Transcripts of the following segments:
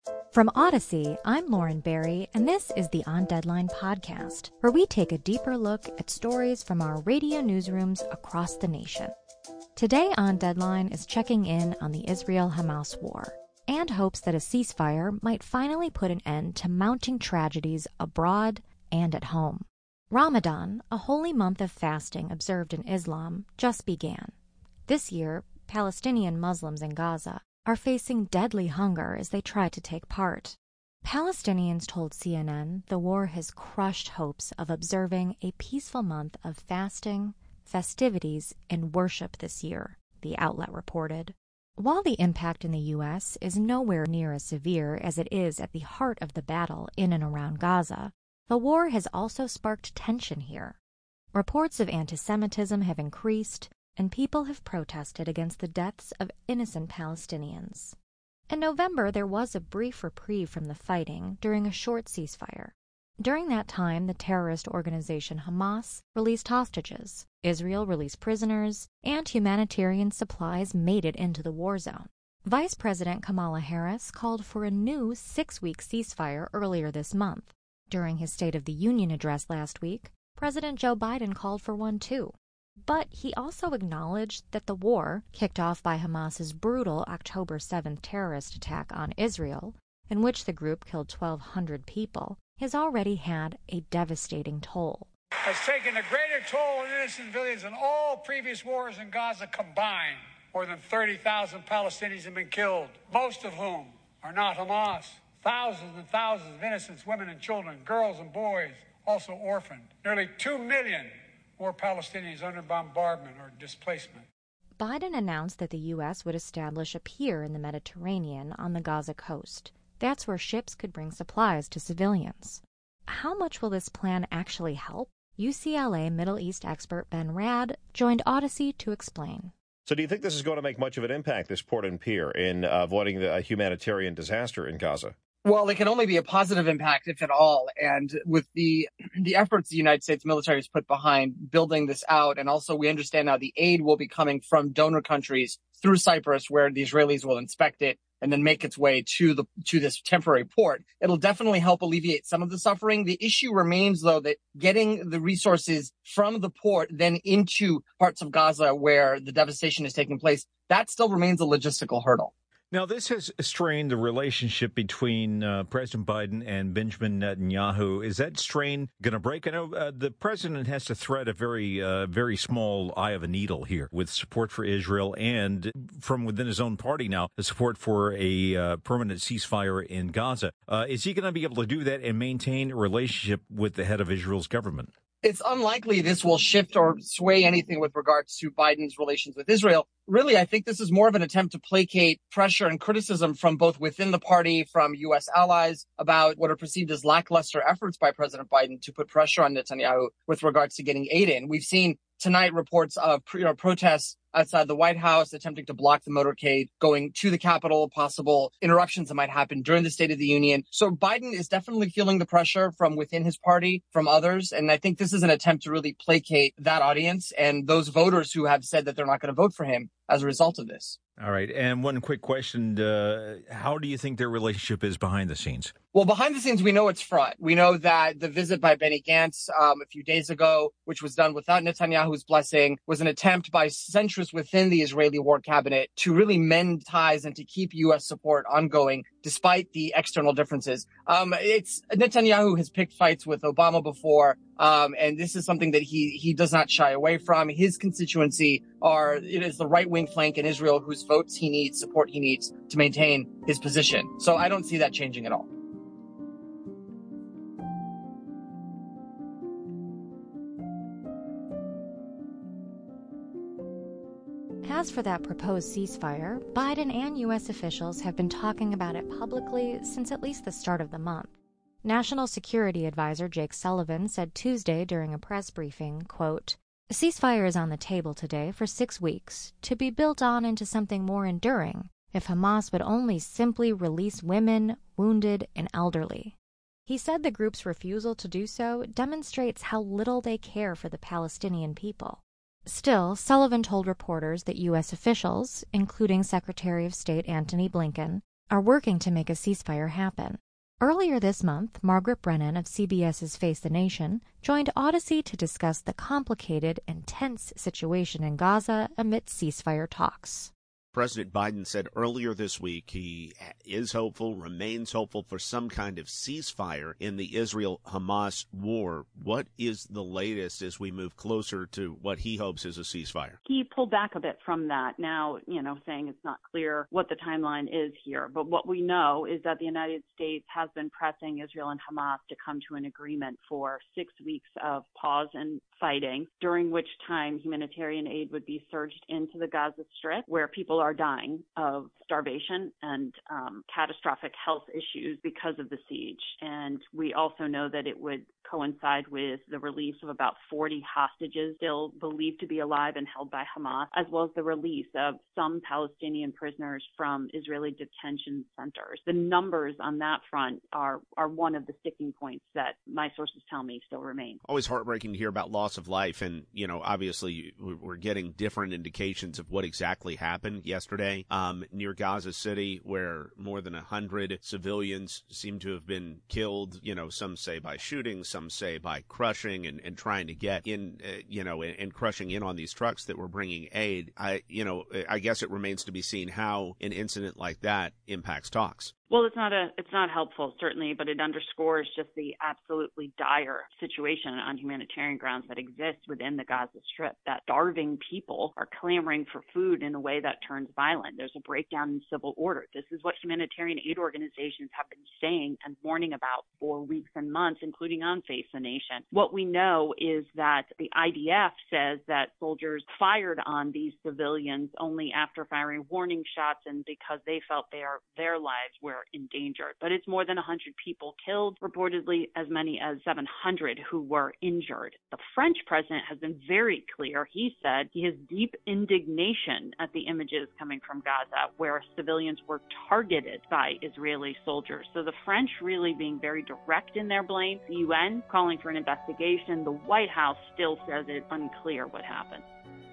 From Odyssey, I'm Lauren Barry, and this is the On Deadline podcast, where we take a deeper look at stories from our radio newsrooms across the nation. Today On Deadline is checking in on the Israel-Hamas war and hopes that a ceasefire might finally put an end to mounting tragedies abroad and at home. Ramadan, a holy month of fasting observed in Islam, just began. This year, Palestinian Muslims in Gaza are facing deadly hunger as they try to take part. Palestinians told CNN the war has crushed hopes of observing a peaceful month of fasting, festivities, and worship this year, the outlet reported. While the impact in the U.S. is nowhere near as severe as it is at the heart of the battle in and around Gaza, the war has also sparked tension here. Reports of anti-Semitism have increased, and people have protested against the deaths of innocent Palestinians. In November, there was a brief reprieve from the fighting during a short ceasefire. During that time, the terrorist organization Hamas released hostages, Israel released prisoners, and humanitarian supplies made it into the war zone. Vice President Kamala Harris called for a new 6-week ceasefire earlier this month. During his State of the Union address last week, President Joe Biden called for one too. But he also acknowledged that the war, kicked off by Hamas's brutal October 7th terrorist attack on Israel, in which the group killed 1,200 people, has already had a devastating toll. Has taken a greater toll on innocent civilians than all previous wars in Gaza combined. More than 30,000 Palestinians have been killed, most of whom are not Hamas. Thousands and thousands of innocent women and children, girls and boys, also orphaned. Nearly 2 million more Palestinians under bombardment or displacement. Biden announced that the U.S. would establish a pier in the Mediterranean on the Gaza coast. That's where ships could bring supplies to civilians. How much will this plan actually help? UCLA Middle East expert Ben Rad joined Odyssey to explain. So do you think this is going to make much of an impact, this port and pier, in avoiding a humanitarian disaster in Gaza? Well, it can only be a positive impact, if at all. And with the efforts the United States military has put behind building this out, and also we understand now the aid will be coming from donor countries through Cyprus, where the Israelis will inspect it and then make its way to this temporary port. It'll definitely help alleviate some of the suffering. The issue remains, though, that getting the resources from the port then into parts of Gaza where the devastation is taking place, that still remains a logistical hurdle. Now, this has strained the relationship between President Biden and Benjamin Netanyahu. Is that strain going to break? I know the president has to thread a very small eye of a needle here with support for Israel and from within his own party now, the support for a permanent ceasefire in Gaza. Is he going to be able to do that and maintain a relationship with the head of Israel's government? It's unlikely this will shift or sway anything with regards to Biden's relations with Israel. Really, I think this is more of an attempt to placate pressure and criticism from both within the party, from U.S. allies about what are perceived as lackluster efforts by President Biden to put pressure on Netanyahu with regards to getting aid in. We've seen tonight reports of protests outside the White House attempting to block the motorcade going to the Capitol, possible interruptions that might happen during the State of the Union. So Biden is definitely feeling the pressure from within his party, from others. And I think this is an attempt to really placate that audience and those voters who have said that they're not going to vote for him as a result of this. All right. And one quick question. How do you think their relationship is behind the scenes? Well, behind the scenes, we know it's fraught. We know that the visit by Benny Gantz a few days ago, which was done without Netanyahu's blessing, was an attempt by centrists within the Israeli war cabinet to really mend ties and to keep U.S. support ongoing despite the external differences. Netanyahu has picked fights with Obama before, and this is something that he does not shy away from. His constituency it is the right-wing flank in Israel whose votes he needs, support he needs to maintain his position. So I don't see that changing at all. As for that proposed ceasefire, Biden and U.S. officials have been talking about it publicly since at least the start of the month. National Security Advisor Jake Sullivan said Tuesday during a press briefing, quote, "A ceasefire is on the table today for 6 weeks, to be built on into something more enduring if Hamas would only simply release women, wounded, and elderly." He said the group's refusal to do so demonstrates how little they care for the Palestinian people. Still, Sullivan told reporters that U.S. officials, including Secretary of State Antony Blinken, are working to make a ceasefire happen. Earlier this month, Margaret Brennan of CBS's Face the Nation joined Odyssey to discuss the complicated and tense situation in Gaza amidst ceasefire talks. President Biden said earlier this week he is hopeful, remains hopeful for some kind of ceasefire in the Israel-Hamas war. What is the latest as we move closer to what he hopes is a ceasefire? He pulled back a bit from that now, saying it's not clear what the timeline is here. But what we know is that the United States has been pressing Israel and Hamas to come to an agreement for 6 weeks of pause and fighting, during which time humanitarian aid would be surged into the Gaza Strip, where people are dying of starvation and catastrophic health issues because of the siege. And we also know that it would coincide with the release of about 40 hostages still believed to be alive and held by Hamas, as well as the release of some Palestinian prisoners from Israeli detention centers. The numbers on that front are one of the sticking points that my sources tell me still remain. Always heartbreaking to hear about loss of life, and obviously we're getting different indications of what exactly happened yesterday near Gaza City, where more than 100 civilians seem to have been killed. Some say by shooting, some say by crushing and trying to get in, and crushing in on these trucks that were bringing aid. I guess it remains to be seen how an incident like that impacts talks. Well, it's not helpful, certainly, but it underscores just the absolutely dire situation on humanitarian grounds that exists within the Gaza Strip, that starving people are clamoring for food in a way that turns violent. There's a breakdown in civil order. This is what humanitarian aid organizations have been saying and warning about for weeks and months, including on Face the Nation. What we know is that the IDF says that soldiers fired on these civilians only after firing warning shots and because they felt their lives were endangered. But it's more than 100 people killed, reportedly as many as 700 who were injured. The French president has been very clear. He said he has deep indignation at the images coming from Gaza, where civilians were targeted by Israeli soldiers. So the French really being very direct in their blame. The UN calling for an investigation. The White House still says it's unclear what happened.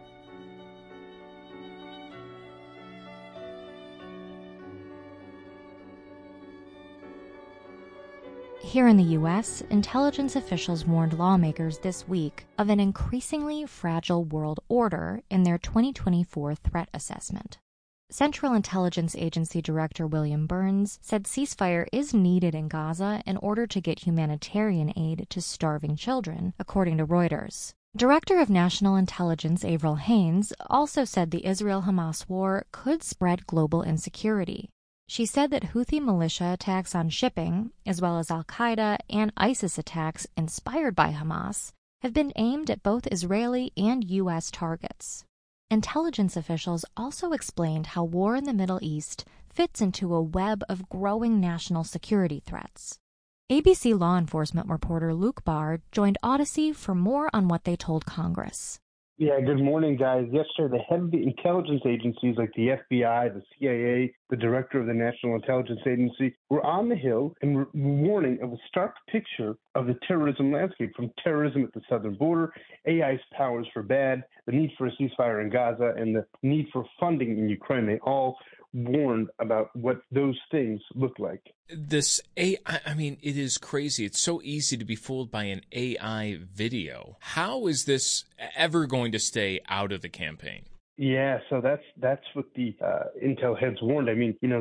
Here in the U.S., intelligence officials warned lawmakers this week of an increasingly fragile world order in their 2024 threat assessment. Central Intelligence Agency Director William Burns said ceasefire is needed in Gaza in order to get humanitarian aid to starving children, according to Reuters. Director of National Intelligence Avril Haines also said the Israel-Hamas war could spread global insecurity. She said that Houthi militia attacks on shipping, as well as al-Qaeda and ISIS attacks inspired by Hamas, have been aimed at both Israeli and U.S. targets. Intelligence officials also explained how war in the Middle East fits into a web of growing national security threats. ABC law enforcement reporter Luke Bard joined Odyssey for more on what they told Congress. Yeah, good morning, guys. Yesterday, the head of the intelligence agencies like the FBI, the CIA, the director of the National Intelligence Agency were on the Hill and were warning of a stark picture of the terrorism landscape, from terrorism at the southern border, AI's powers for bad, the need for a ceasefire in Gaza, and the need for funding in Ukraine. They all warned about what those things look like. This AI, it is crazy. It's so easy to be fooled by an AI video. How is this ever going to stay out of the campaign? Yeah, so that's what the intel heads warned.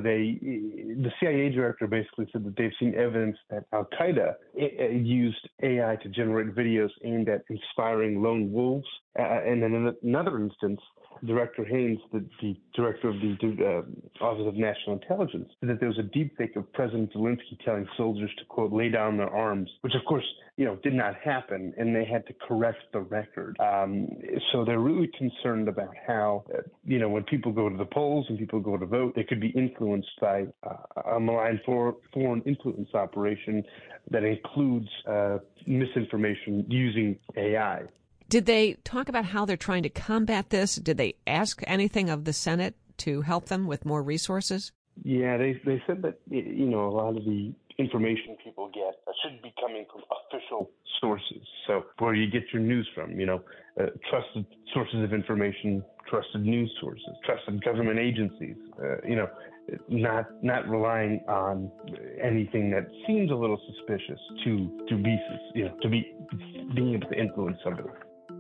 The CIA director basically said that they've seen evidence that Al-Qaeda used AI to generate videos aimed at inspiring lone wolves. And then in another instance, Director Haines, the director of the Office of National Intelligence, said that there was a deepfake of President Zelensky telling soldiers to, quote, lay down their arms, which, of course, did not happen, and they had to correct the record. So they're really concerned about how, when people go to the polls and people go to vote, they could be influenced by a malign foreign influence operation that includes misinformation using AI. Did they talk about how they're trying to combat this? Did they ask anything of the Senate to help them with more resources? Yeah, they said that, a lot of the information people get should be coming from official sources. So where you get your news from, trusted sources of information, trusted news sources, trusted government agencies, not relying on anything that seems a little suspicious to be being able to influence somebody.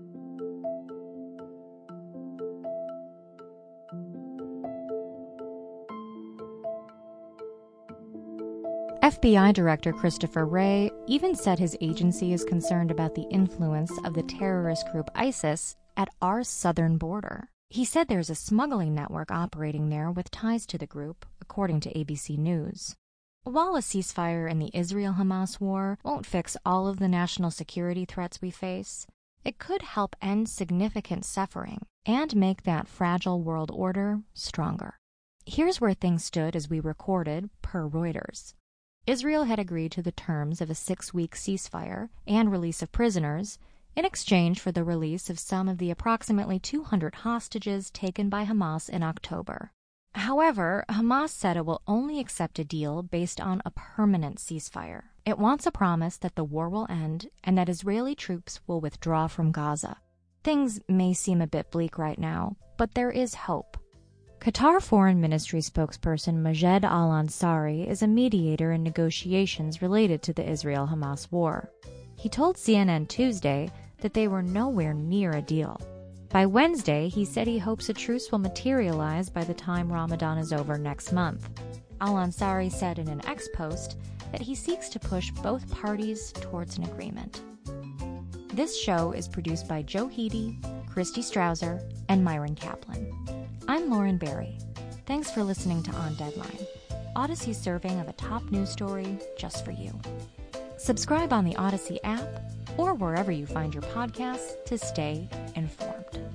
FBI Director Christopher Wray even said his agency is concerned about the influence of the terrorist group ISIS at our southern border. He said there's a smuggling network operating there with ties to the group, according to ABC News. While a ceasefire in the Israel-Hamas war won't fix all of the national security threats we face, it could help end significant suffering and make that fragile world order stronger. Here's where things stood as we recorded, per Reuters. Israel had agreed to the terms of a 6-week ceasefire and release of prisoners in exchange for the release of some of the approximately 200 hostages taken by Hamas in October. However, Hamas said it will only accept a deal based on a permanent ceasefire. It wants a promise that the war will end and that Israeli troops will withdraw from Gaza. Things may seem a bit bleak right now, but there is hope. Qatar Foreign Ministry spokesperson Majed Al-Ansari is a mediator in negotiations related to the Israel-Hamas war. He told CNN Tuesday that they were nowhere near a deal. By Wednesday, he said he hopes a truce will materialize by the time Ramadan is over next month. Al-Ansari said in an X post that he seeks to push both parties towards an agreement. This show is produced by Joe Heedy, Christy Strausser, and Myron Kaplan. I'm Lauren Barry. Thanks for listening to On Deadline, Odyssey's serving of a top news story just for you. Subscribe on the Odyssey app or wherever you find your podcasts to stay informed.